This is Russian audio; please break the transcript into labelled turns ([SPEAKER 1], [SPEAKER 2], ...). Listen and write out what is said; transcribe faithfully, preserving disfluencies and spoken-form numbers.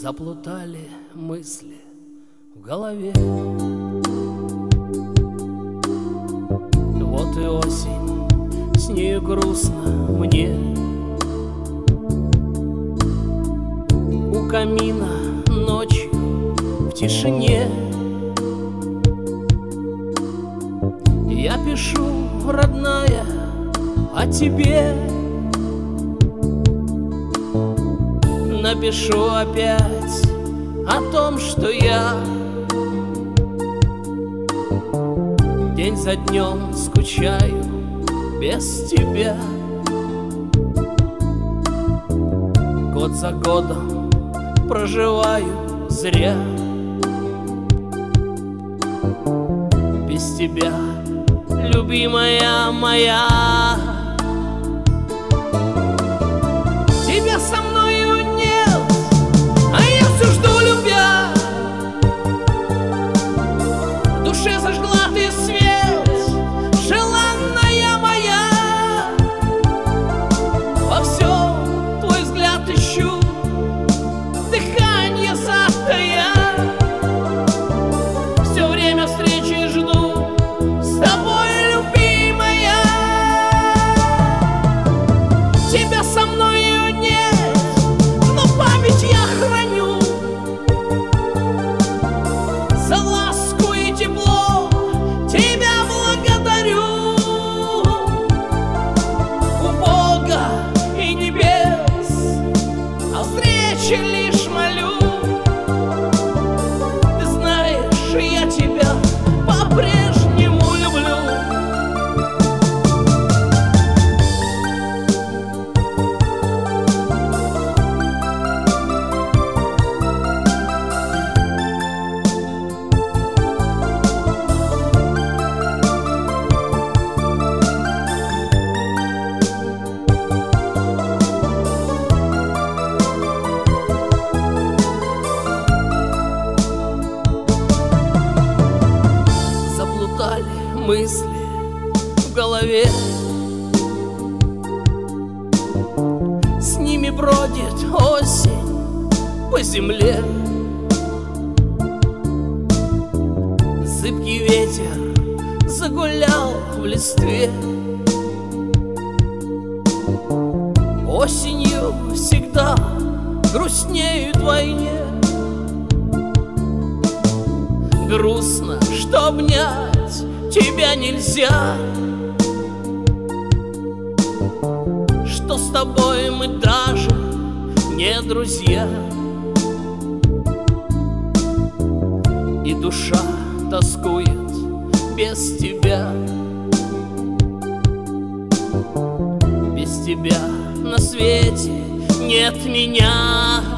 [SPEAKER 1] Заплутали мысли в голове. Вот и осень, с нею грустно мне. У камина ночью в тишине я пишу, родная, о тебе. Напишу опять о том, что я день за днем скучаю без тебя. Год за годом проживаю зря. Без тебя, любимая моя. Тебя со мною нет, а я все жду, любя. В душе зажгла ты свет, желанная моя. Во всем твой взгляд ищу, дыхание затая. Все время встречи жду с тобой, любимая. Тебя со мною нет, но память я храню. За ласку и тепло тебя благодарю. У Бога и небес о встрече лишь молю. Ты знаешь, я тебя по-прежнему люблю. Заплутали мысли в голове. С ними бродит осень по земле. Зыбкий ветер загулял в листве. Осенью всегда грустнеют вдвойне. Грустно, что обнять тебя нельзя, что с тобой мы даже не друзья. И душа тоскует без тебя. Без тебя на свете нет меня.